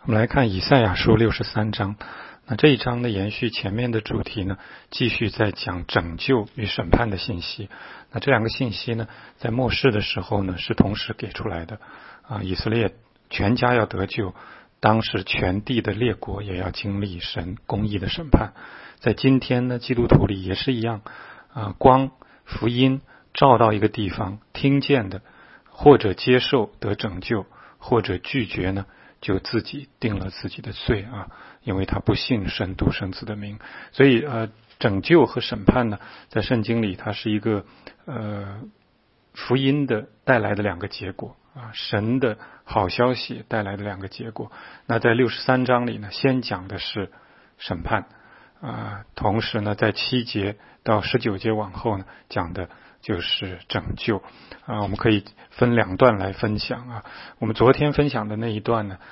我们来看以赛亚书63章。那这一章呢，延续前面的主题呢，继续在讲拯救与审判的信息。那这两个信息呢，在末世的时候呢，是同时给出来的。以色列全家要得救，当时全地的列国也要经历神公义的审判。在今天呢，基督徒里也是一样。光福音照到一个地方，听见的或者接受得拯救，或者拒绝呢，就自己定了自己的罪因为他不信神独生子的名。所以拯救和审判呢，在圣经里它是一个福音的带来的两个结果神的好消息带来的两个结果。那在63章里呢，先讲的是审判同时呢，在7节到19节往后呢，讲的就是拯救我们可以分两段来分享我们昨天分享的那一段呢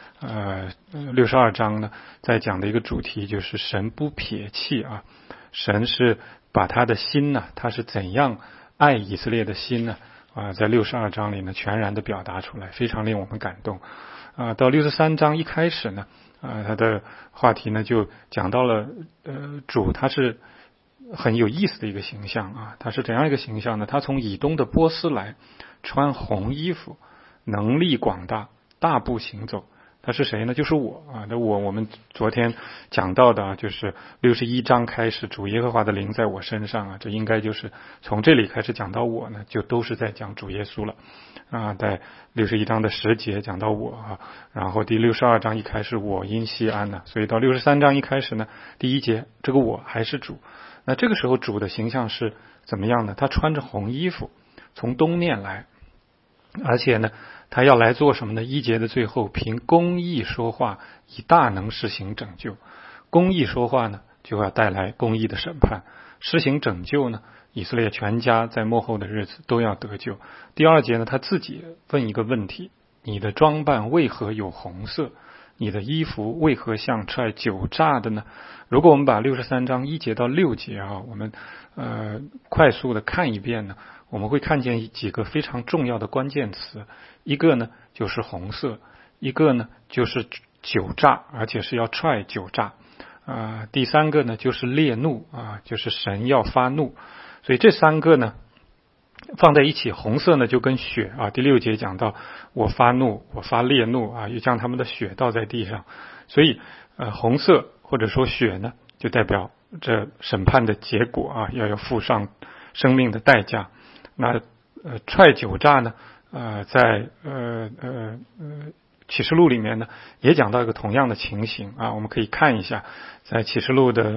62章呢，在讲的一个主题就是神不撇弃神是把他的心呢，他是怎样爱以色列的心呢在62章里呢，全然的表达出来，非常令我们感动到63章一开始呢他的话题呢就讲到了主他是很有意思的一个形象他是怎样一个形象呢？他从以东的波斯来，穿红衣服，能力广大，大步行走。他是谁呢？就是我我们昨天讲到的就是61章开始，主耶和华的灵在我身上这应该就是从这里开始讲到我呢，就都是在讲主耶稣了在61章的10节讲到我然后第62章一开始我因西安呢，所以到63章一开始呢，第1节这个我还是主。那这个时候主的形象是怎么样呢？他穿着红衣服从东面来，而且呢他要来做什么呢？1节的最后，凭公义说话，以大能施行拯救。公义说话呢，就要带来公义的审判。施行拯救呢，以色列全家在末后的日子都要得救。第2节呢，他自己问一个问题：你的装扮为何有红色？你的衣服为何像踹酒榨的呢？如果我们把63章1节到6节我们快速的看一遍呢，我们会看见几个非常重要的关键词。一个呢就是红色，一个呢就是酒榨，而且是要踹酒榨第3个呢就是烈怒就是神要发怒。所以这3个呢放在一起，红色呢就跟血第6节讲到我发怒，我发烈怒又将他们的血倒在地上。所以红色或者说血呢，就代表这审判的结果要付上生命的代价。那踹酒榨呢在启示录里面呢也讲到一个同样的情形我们可以看一下，在启示录的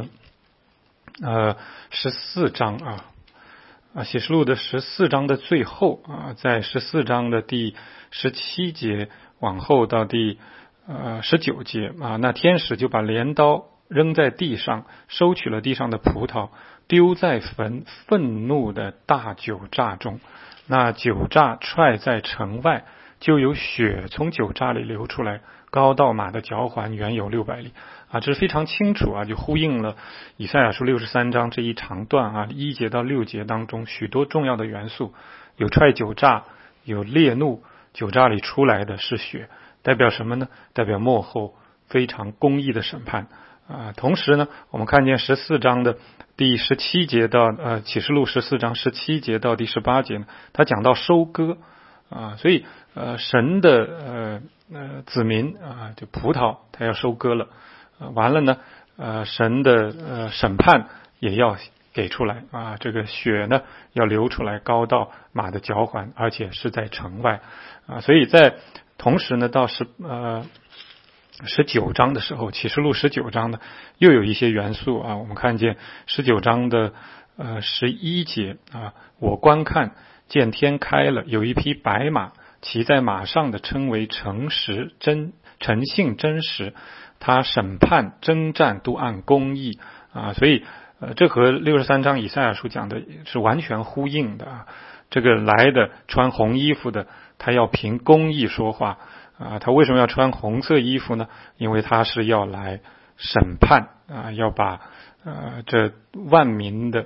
14章启示录的14章的最后在14章的第17节往后到第19节那天使就把镰刀扔在地上，收取了地上的葡萄，丢在愤怒的大酒榨中。那酒榨踹在城外，就有血从酒榨里流出来，高到马的脚环，远有600里这是非常清楚就呼应了以赛亚书63章这一长段1节到6节当中许多重要的元素。有踹酒榨，有烈怒，酒榨里出来的是血，代表什么呢？代表末后非常公义的审判同时呢，我们看见14章的第17节到启示录14章17节到第18节呢，他讲到收割所以神的子民就葡萄他要收割了完了呢神的审判也要给出来这个血呢要流出来，高到马的脚环，而且是在城外所以在同时呢到19章的时候，启示录19章呢又有一些元素我们看见19章的11节我观看见天开了，有一匹白马，骑在马上的称为诚信真实，他审判征战都按公义所以这和63章以赛亚书讲的是完全呼应的这个来的穿红衣服的，他要凭公义说话他为什么要穿红色衣服呢？因为他是要来审判要把这万民的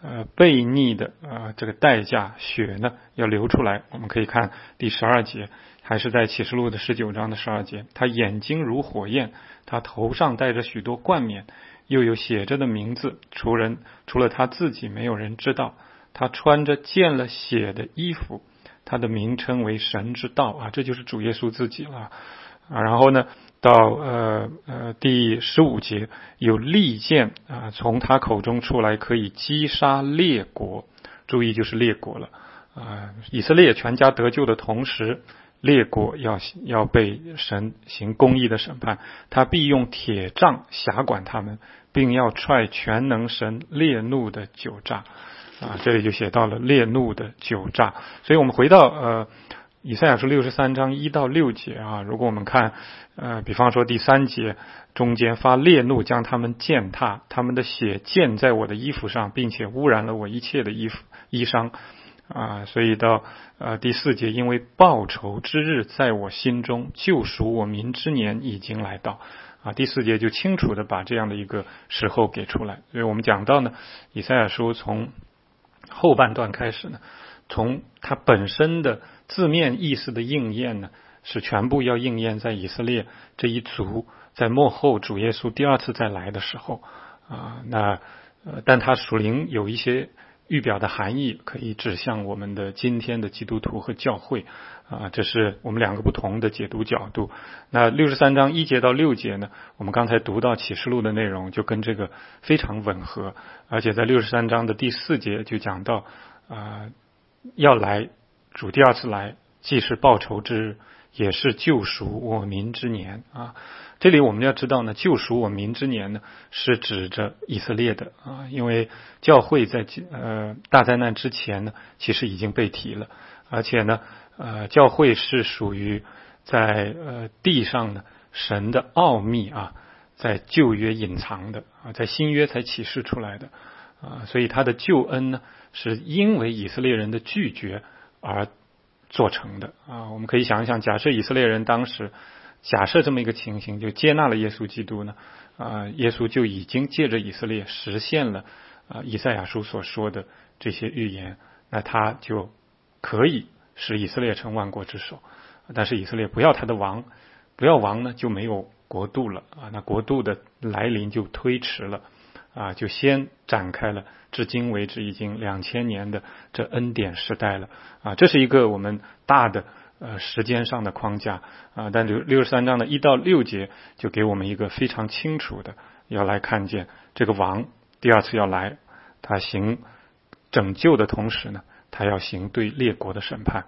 悖逆的这个代价血呢要流出来。我们可以看第12节，还是在启示录的19章的12节，他眼睛如火焰，他头上戴着许多冠冕，又有写着的名字，除了他自己没有人知道。他穿着溅了血的衣服，他的名称为神之道这就是主耶稣自己了然后呢到第15节，有利剑从他口中出来，可以击杀列国。注意，就是列国了以色列全家得救的同时，列国要被神行公义的审判，他必用铁杖辖管他们，并要踹全能神烈怒的酒榨这里就写到了烈怒的酒榨。所以我们回到以赛亚书63章1到6节如果我们看比方说第3节中间，发烈怒将他们践踏，他们的血溅在我的衣服上，并且污染了我一切的衣裳所以到第4节，因为报仇之日在我心中，救赎我民之年已经来到第4节就清楚的把这样的一个时候给出来。所以我们讲到呢，以赛亚书从后半段开始呢，从它本身的字面意思的应验呢，是全部要应验在以色列这一族在末后主耶稣第2次再来的时候但它属灵有一些预表的含义，可以指向我们的今天的基督徒和教会这是我们2个不同的解读角度。那63章1节到6节呢，我们刚才读到启示录的内容就跟这个非常吻合，而且在63章的第4节就讲到要来，主第2次来，既是报仇之日，也是救赎我民之年这里我们要知道呢，救赎我民之年呢，是指着以色列的因为教会在大灾难之前呢，其实已经被提了，而且呢教会是属于在地上呢神的奥秘在旧约隐藏的在新约才启示出来的所以他的救恩呢，是因为以色列人的拒绝而做成的我们可以想一想，假设以色列人当时假设这么一个情形，就接纳了耶稣基督呢耶稣就已经借着以色列实现了以赛亚书所说的这些预言，那他就可以使以色列成万国之首。但是以色列不要他的王，不要王呢，就没有国度了那国度的来临就推迟了就先展开了至今为止已经2000年的这恩典时代了这是一个我们大的时间上的框架但63章的1到6节就给我们一个非常清楚的，要来看见这个王第2次要来，他行拯救的同时呢，他要行对列国的审判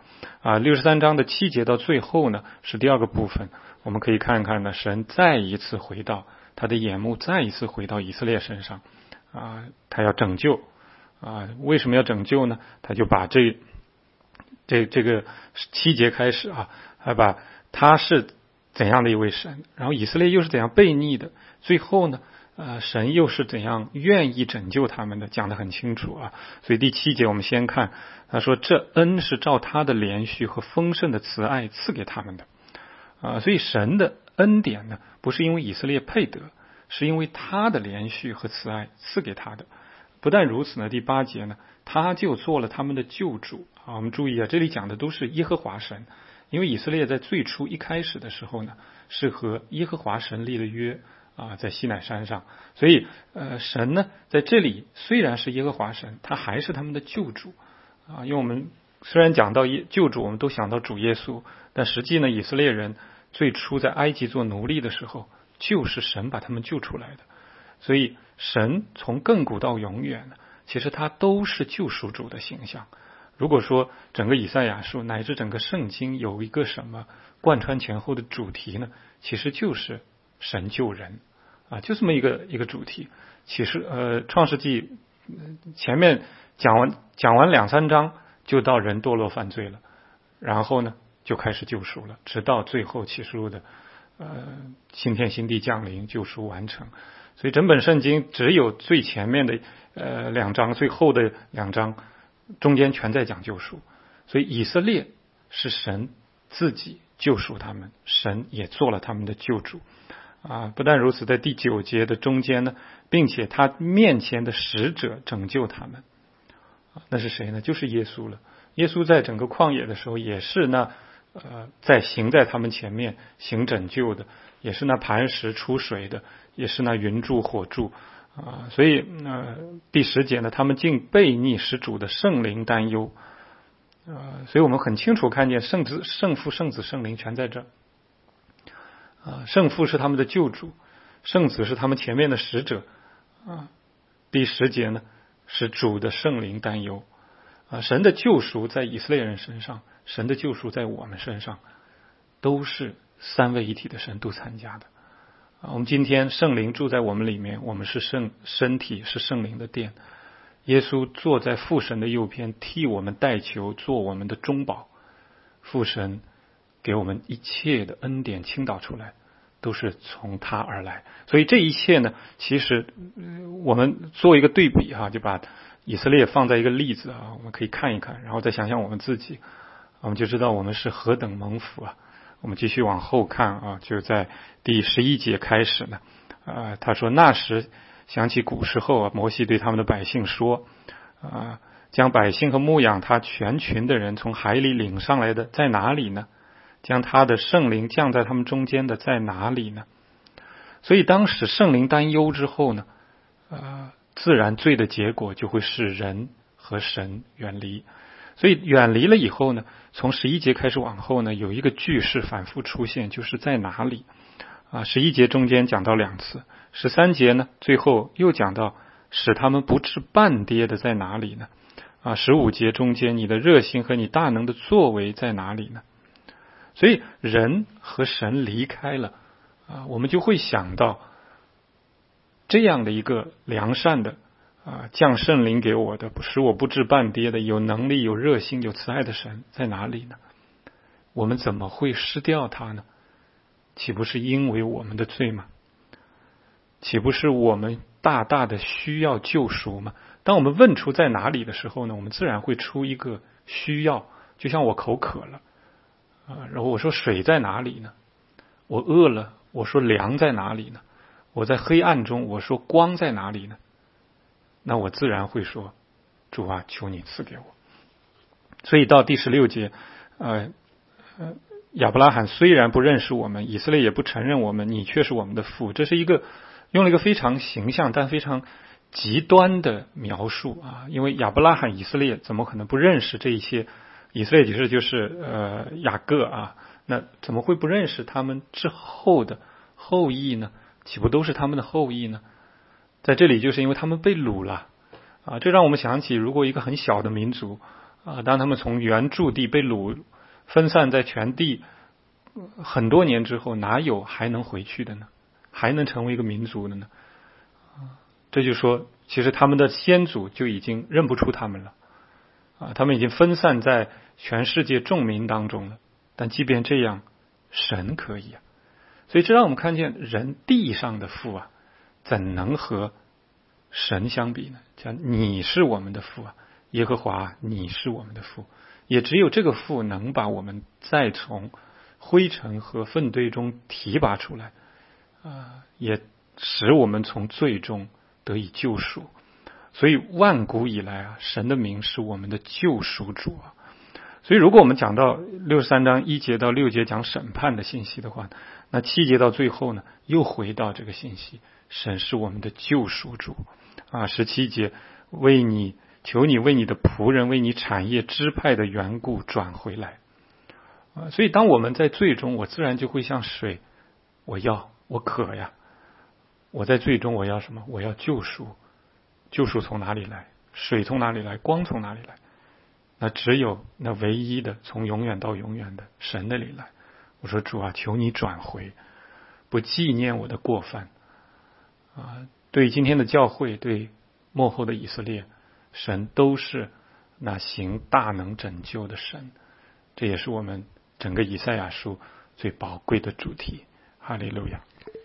63章的7节到最后呢，是第2个部分，我们可以看看呢，神再一次回到他的眼目，再一次回到以色列身上他要拯救为什么要拯救呢？他就把这个7节开始还把他是怎样的一位神，然后以色列又是怎样悖逆的，最后呢神又是怎样愿意拯救他们的，讲得很清楚所以第7节我们先看，他说这恩是照他的连续和丰盛的慈爱赐给他们的所以神的恩典呢，不是因为以色列配得，是因为他的连续和慈爱赐给他的。不但如此呢，第8节呢，他就做了他们的救主我们注意这里讲的都是耶和华神，因为以色列在最初一开始的时候呢，是和耶和华神立了约在西乃山上，所以神呢在这里虽然是耶和华神，他还是他们的救主因为我们虽然讲到救主，我们都想到主耶稣，但实际呢，以色列人最初在埃及做奴隶的时候，就是神把他们救出来的。所以神从亘古到永远呢，其实他都是救赎主的形象。如果说整个以赛亚书乃至整个圣经有一个什么贯穿前后的主题呢，其实就是神救人就这么一个主题。其实创世纪前面讲完2-3章就到人堕落犯罪了，然后呢就开始救赎了，直到最后启示录的新天新地降临，救赎完成。所以整本圣经只有最前面的2章，最后的2章中间全在讲救赎。所以以色列是神自己救赎他们，神也做了他们的救主不但如此，在第9节的中间呢，并且他面前的使者拯救他们那是谁呢？就是耶稣了。耶稣在整个旷野的时候也是那在行在他们前面行拯救的，也是那磐石出水的，也是那云柱火柱所以第10节呢，他们竟悖逆使主的圣灵担忧所以我们很清楚看见圣父、圣子、圣灵全在这圣父是他们的救主，圣子是他们前面的使者第10节呢是主的圣灵担忧神的救赎在以色列人身上，神的救赎在我们身上，都是三位一体的神都参加的我们今天圣灵住在我们里面，我们是身体是圣灵的殿，耶稣坐在父神的右边，替我们代求，做我们的中保，父神给我们一切的恩典倾倒出来，都是从他而来。所以这一切呢，其实我们做一个对比就把以色列放在一个例子我们可以看一看，然后再想想我们自己，我们就知道我们是何等蒙福我们继续往后看就在第11节开始呢他说那时想起古时候摩西对他们的百姓说将百姓和牧养他全群的人从海里领上来的在哪里呢？将他的圣灵降在他们中间的在哪里呢？所以当时圣灵担忧之后呢自然罪的结果就会使人和神远离。所以远离了以后呢，从11节开始往后呢，有一个句式反复出现，就是在哪里11节中间讲到2次，13节呢最后又讲到使他们不致半跌的在哪里呢15节中间你的热心和你大能的作为在哪里呢？所以人和神离开了我们就会想到这样的一个良善的降圣灵给我的，使我不致半跌的，有能力、有热心、有慈爱的神在哪里呢？我们怎么会失掉他呢？岂不是因为我们的罪吗？岂不是我们大大的需要救赎吗？当我们问出在哪里的时候呢，我们自然会出一个需要，就像我口渴了然后我说水在哪里呢？我饿了，我说粮在哪里呢？我在黑暗中，我说光在哪里呢？那我自然会说主啊，求你赐给我。所以到第16节亚伯拉罕虽然不认识我们，以色列也不承认我们，你却是我们的父。这是用了一个非常形象但非常极端的描述因为亚伯拉罕以色列怎么可能不认识这一些？以色列其实就是雅各那怎么会不认识他们之后的后裔呢？岂不都是他们的后裔呢？在这里就是因为他们被掳了这让我们想起，如果一个很小的民族当他们从原住地被掳分散在全地很多年之后，哪有还能回去的呢？还能成为一个民族的呢？这就说其实他们的先祖就已经认不出他们了他们已经分散在全世界众民当中了。但即便这样，神可以所以这让我们看见人地上的父怎能和神相比呢？讲你是我们的父耶和华你是我们的父。也只有这个父能把我们再从灰尘和粪堆中提拔出来也使我们从罪中得以救赎。所以万古以来神的名是我们的救赎主所以如果我们讲到63章1节到6节讲审判的信息的话，那7节到最后呢，又回到这个信息，神是我们的救赎主17节求你为你的仆人为你产业支派的缘故转回来所以当我们在罪中，我自然就会像水，我渴我在罪中我要什么？我要救赎。救赎从哪里来？水从哪里来？光从哪里来？那只有那唯一的从永远到永远的神那里来。我说主求你转回，不纪念我的过犯对今天的教会，对末后的以色列，神都是那行大能拯救的神。这也是我们整个以赛亚书最宝贵的主题。哈利路亚。